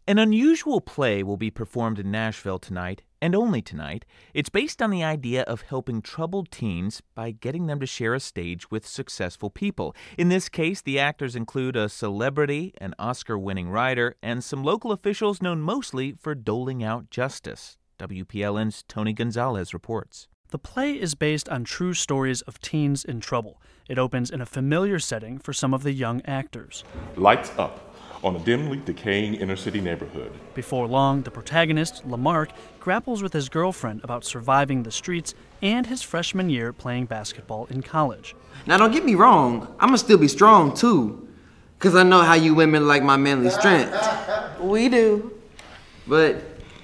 An unusual play will be performed in Nashville tonight, and only tonight. It's based on the idea of helping troubled teens by getting them to share a stage with successful people. In this case, the actors include a celebrity, an Oscar-winning writer, and some local officials known mostly for doling out justice. WPLN's Tony Gonzalez reports. The play is based on true stories of teens in trouble. It opens in a familiar setting for some of the young actors. Lights up on a dimly decaying inner-city neighborhood. Before long, the protagonist, Lamarck, grapples with his girlfriend about surviving the streets and his freshman year playing basketball in college. Now, don't get me wrong. I'm going to still be strong, too, because I know how you women like my manly strength. We do. But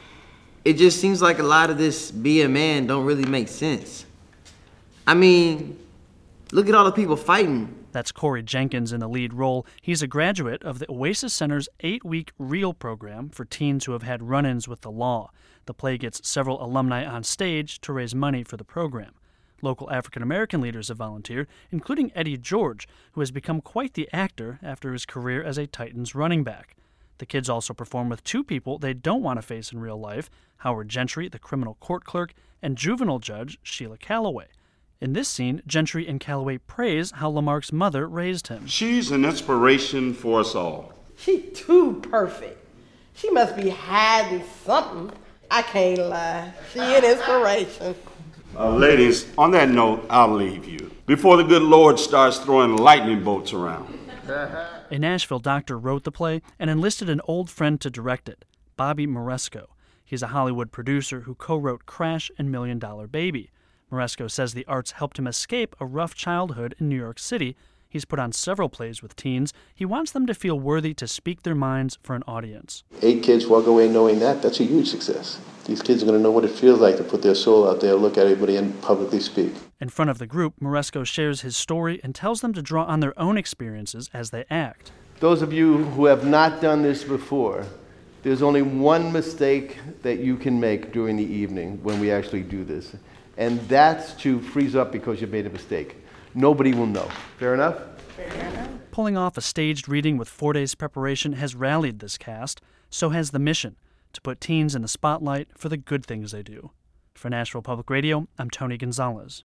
it just seems like a lot of this be a man don't really make sense. I mean, look at all the people fighting. That's Corey Jenkins in the lead role. He's a graduate of the Oasis Center's 8-week REAL program for teens who have had run-ins with the law. The play gets several alumni on stage to raise money for the program. Local African-American leaders have volunteered, including Eddie George, who has become quite the actor after his career as a Titans running back. The kids also perform with two people they don't want to face in real life, Howard Gentry, the criminal court clerk, and juvenile judge Sheila Calloway. In this scene, Gentry and Calloway praise how Lamarck's mother raised him. She's an inspiration for us all. She too perfect. She must be hiding something. I can't lie. She an inspiration. Ladies, on that note, I'll leave you before the good Lord starts throwing lightning bolts around. A Nashville doctor wrote the play and enlisted an old friend to direct it, Bobby Moresco. He's a Hollywood producer who co-wrote Crash and $1 Million Baby. Moresco says the arts helped him escape a rough childhood in New York City. He's put on several plays with teens. He wants them to feel worthy to speak their minds for an audience. 8 kids walk away knowing that's a huge success. These kids are going to know what it feels like to put their soul out there, look at everybody, and publicly speak. In front of the group, Moresco shares his story and tells them to draw on their own experiences as they act. Those of you who have not done this before, there's only one mistake that you can make during the evening when we actually do this. And that's to freeze up because you made a mistake. Nobody will know. Fair enough? Fair enough. Pulling off a staged reading with 4 days preparation has rallied this cast. So has the mission, to put teens in the spotlight for the good things they do. For Nashville Public Radio, I'm Tony Gonzalez.